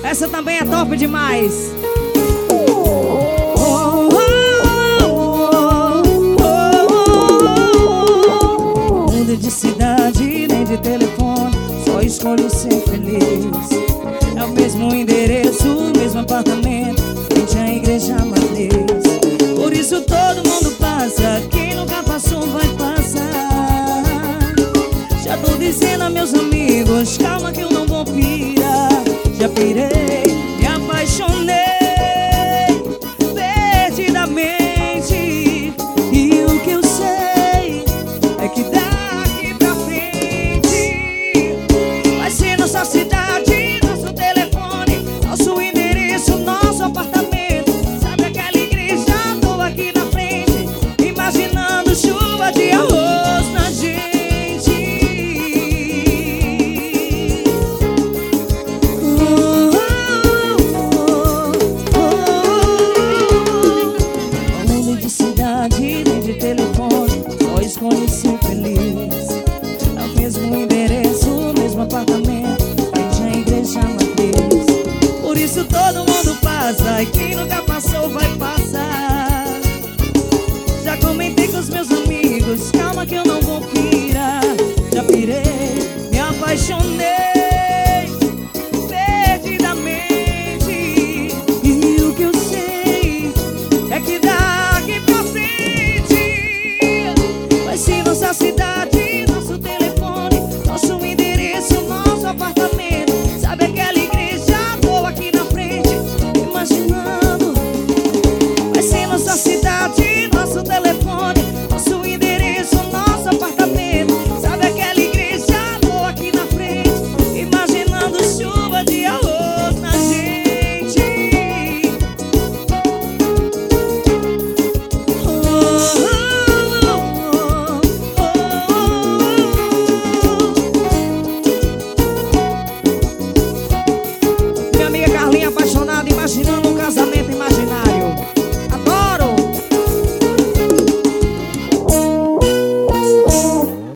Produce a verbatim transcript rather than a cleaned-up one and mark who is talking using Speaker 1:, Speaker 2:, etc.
Speaker 1: Essa também é top demais. Muda de cidade, nem de telefone, só escolho ser feliz. É o mesmo endereço, o mesmo apartamento, frente à igreja matriz. Por isso todo mundo passa, quem nunca passou vai passar. Já tô dizendo a meus amigos, calma que eu não vou pirar. Já pirei, me apaixonei perdidamente. E o que eu sei é que daqui pra frente vai ser nossa cidade, nosso telefone, nosso endereço, nosso apartamento. Sabe aquela igreja? Tô aqui na frente, imaginando chuva de arroz na gente. Nem de telefone, só escolhe ser feliz. É o mesmo endereço, o mesmo apartamento, frente à igreja matriz. Por isso todo mundo passa, e quem nunca passou vai passar. Já comentei com os meus amigos, calma que eu não vou pirar. Já pirei, me apaixonei